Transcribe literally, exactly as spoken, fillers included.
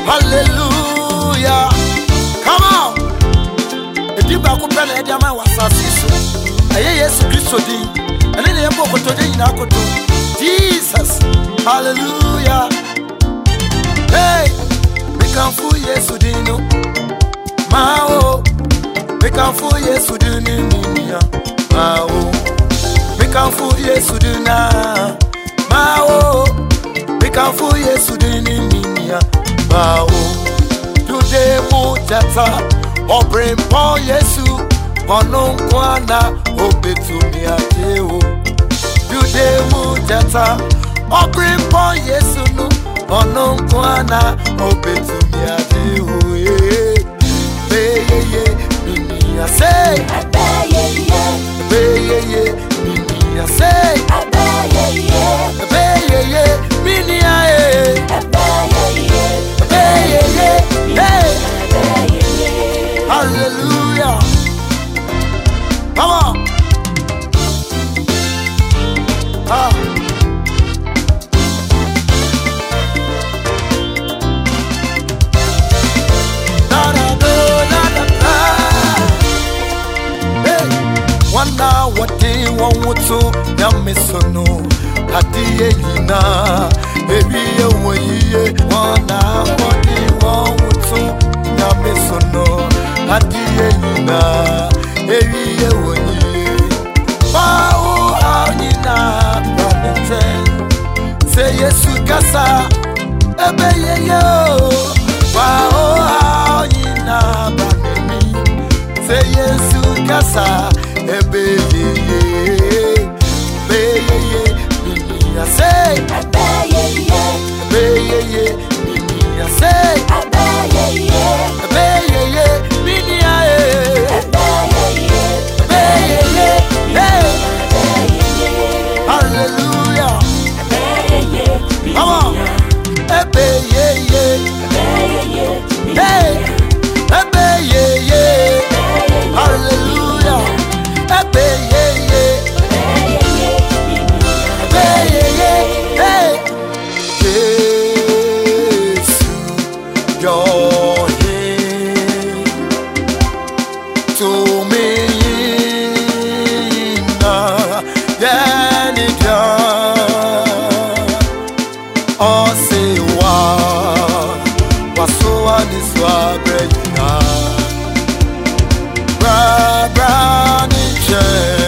Hallelujah. Come on. If you back up and let them was a yes, Christodi, and then they book to Jesus. Hallelujah. Hey, we can fool yes, Udino. Mao, we can fool yes, Udino. Mao, we can fool yes, Udina. Mao, we can fool yes, Udino. Mao, today, Mujata, or bring Paul Yesu, or no Kwana, or Betumia Teo. Today, Mujata, or bring Paul Yesu, or no Kwana, or Betumia Teo. Say, Mimi, I say, I say, Mimi, I say, Mini, hallelujah. Come on. Ah. Da da da da da. Hey, one now what they want to yamisono. Hadiye yina, ebi ewoye. One now what they want to yamisono. Hadiye yina, ebi ewoye. Bao ayina, banete. Say Yesu kasa, ebe ye yo. Bao ayina, banemi. Say Yesu kasa, ebe ye ye. Ebe ye ye, mimi ya say. Ebe ye ye, ebe ye ye, mimi ya say. Ebe ye ye, ebe ye ye, mimi ya ye. Ebe ye ye, ebe ye ye, hey. Hallelujah. Ebe ye ye, come on. Ebe ye ye, hey. Ebe ye ye, hallelujah. Ebe ye ye, ebe ye ye, hey. Jesus, your name to me na yanija osewa wasowa niswa brejina bra bra ni che